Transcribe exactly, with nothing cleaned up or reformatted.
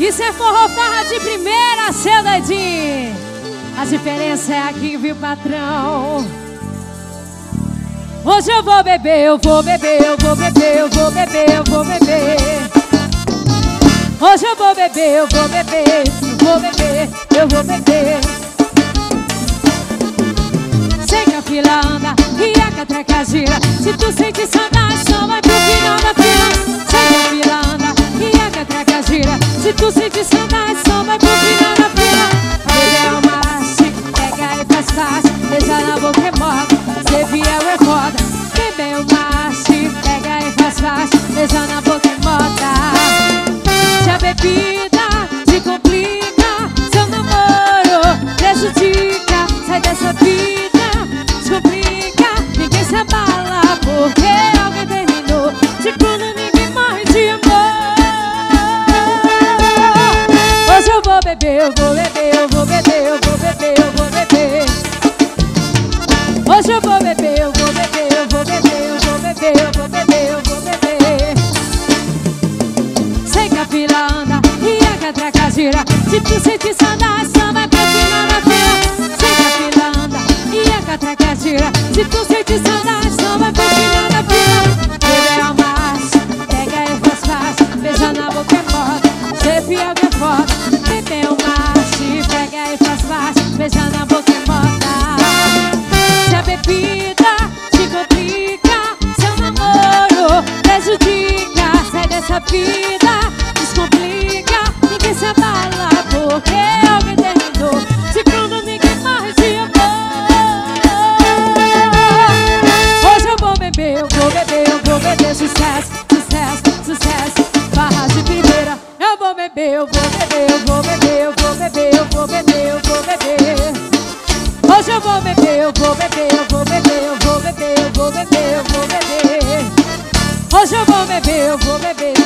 Isso é forró farra de primeira, seu dedinho. A diferença é aqui, viu, patrão? Hoje eu vou beber, eu vou beber, eu vou beber, eu vou beber, eu vou beber. Hoje eu vou beber, eu vou beber, eu vou beber, eu vou beber. Sei que a fila anda e a catraca gira. Se tu sente saudade, só vai pro final da fila. Sei que a fila anda e a catraca gira. Se tu sente saudade, só vai pro final da fila. Ele é uma arte, pega e faz fácil. Beija na boca é moda, ser fiel é foda. Bebê é uma arte, pega e faz fácil. Beija na boca é moda. Se a bebida te complica, seu namoro prejudica. Sai dessa vida, descomplica. Ninguém se abala porque alguém terminou. De quando ninguém morre de amor. Hoje eu vou beber, eu vou beber, eu vou beber, eu vou beber, eu vou beber. Hoje eu vou beber, eu vou beber, eu vou beber, eu vou beber, eu vou beber, eu vou beber. Sei que a fila anda e a catraca gira. Se tu sente saudade, só vai pro final da fila. Sei que a fila anda e a catraca gira. Se tu sente saudade, só vai pro final da fila. Ele é uma arte, pega e faz fácil. Beija na boca é moda, ser fiel é foda. Bebê é uma arte, pega e faz fácil. Beija na boca é moda. Se a bebida te complica, seu namoro prejudica. Sai dessa vida, descomplica. Ninguém se abala porque alguém terminou. Se quando ninguém morre de amor. Hoje eu vou beber, eu vou beber, eu vou beber. Sucesso, sucesso, sucesso. Barra de primeira. Eu vou beber, eu vou beber, eu vou beber, eu vou beber, eu vou beber, eu vou beber. Hoje eu vou beber, eu vou beber, eu vou beber, eu vou beber, eu vou beber, eu vou beber. Hoje eu vou beber, eu vou beber.